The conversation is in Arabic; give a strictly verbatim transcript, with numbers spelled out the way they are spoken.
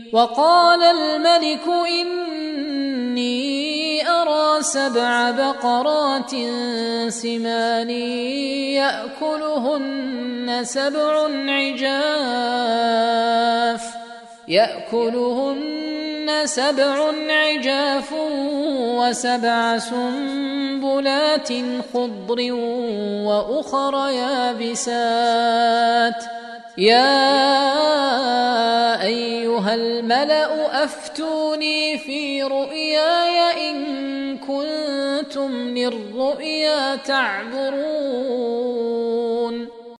وقال الملك إني أرى سبع بقرات سمان يأكلهن سبع عجاف يأكلهن سبع عجاف وسبع سنبلات خضر وأخر يابسات يا أيها الملأ أفتوني في رؤياي إن كنتم للرؤيا تعبرون